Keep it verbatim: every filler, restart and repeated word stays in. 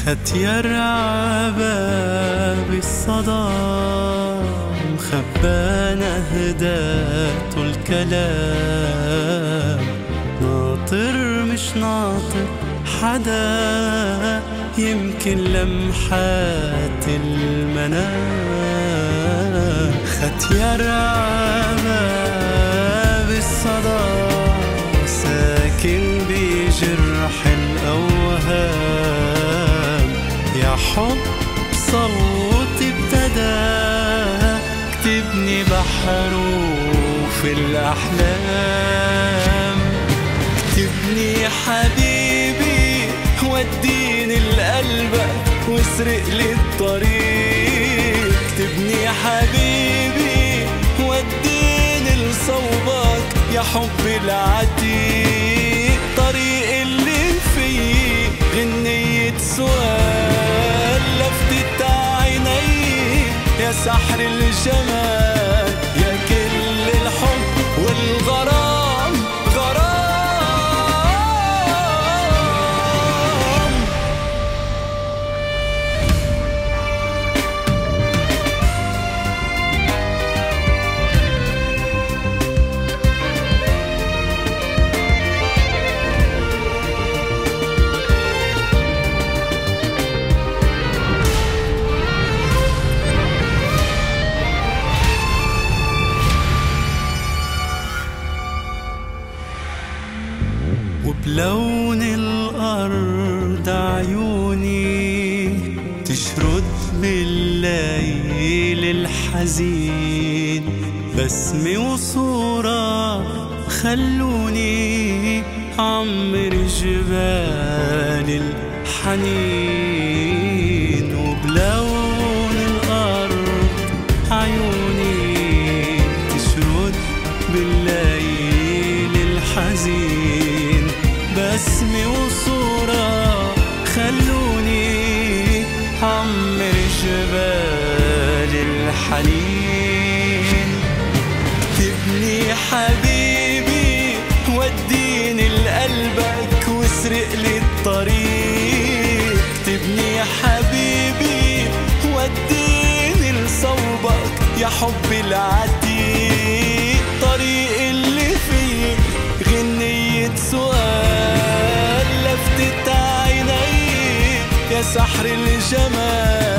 ختيار عباب الصدام خبانا هداته الكلام ناطر مش ناطر حدا يمكن لمحات المنام ختيار عباب الصدام ساكن بجرح الأوهام يا حب صوتي ابتدى اكتبني بحروف الأحلام اكتبني حبيبي وديني لقلبك واسرق لي الطريق اكتبني حبيبي وديني لصوبك يا حبي العتيق طريق اللي فيه غنية سؤال لفتة عيني يا سحر الجمال يا كل الحب والغرام غرام. وبلون الأرض عيوني تشرد بالليل الحزين بسمة وصورة خلوني عمر جبال الحنين وبلون الأرض عيوني تشرد بالليل الحزين بسمة وصورة خلوني عمر جبال الحنين تبني حبيبي وديني لقلبك واسرق لي الطريق تبني حبيبي وديني لصوبك يا حبي العتيق طريق اللي فيه غنية سؤال لفتة عيني يا سحر الجمال